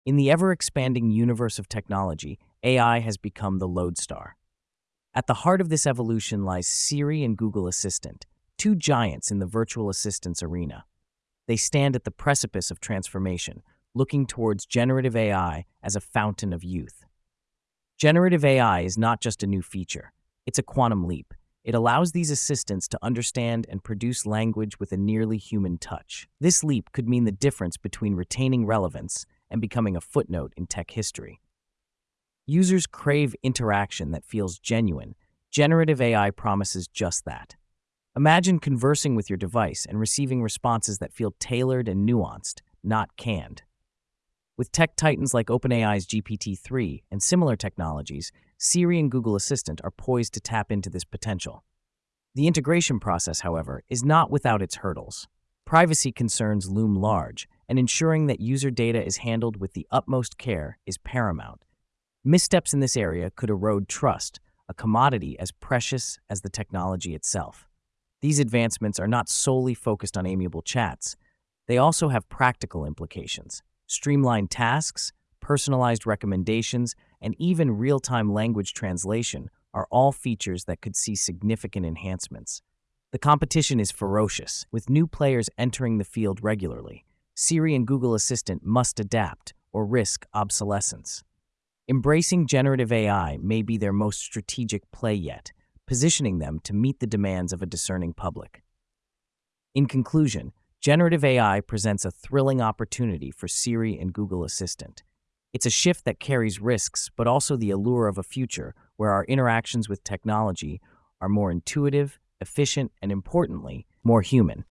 In the ever-expanding universe of technology, AI has become the lodestar. At the heart of this evolution lies Siri and Google Assistant, two giants in the virtual assistance arena. They stand at the precipice of transformation, looking towards generative AI as a fountain of youth. Generative AI is not just a new feature, it's a quantum leap. It allows these assistants to understand and produce language with a nearly human touch. This leap could mean the difference between retaining relevance and becoming a footnote in tech history. Users crave interaction that feels genuine. Generative AI promises just that. Imagine conversing with your device and receiving responses that feel tailored and nuanced, not canned. With tech titans like OpenAI's GPT-3 and similar technologies, Siri and Google Assistant are poised to tap into this potential. The integration process, however, is not without its hurdles. Privacy concerns loom large, and ensuring that user data is handled with the utmost care is paramount. Missteps in this area could erode trust, a commodity as precious as the technology itself. These advancements are not solely focused on amiable chats. They also have practical implications. Streamlined tasks, personalized recommendations, and even real-time language translation are all features that could see significant enhancements. The competition is ferocious, with new players entering the field regularly. Siri and Google Assistant must adapt or risk obsolescence. Embracing generative AI may be their most strategic play yet, positioning them to meet the demands of a discerning public. In conclusion, generative AI presents a thrilling opportunity for Siri and Google Assistant. It's a shift that carries risks, but also the allure of a future where our interactions with technology are more intuitive, efficient, and importantly, more human.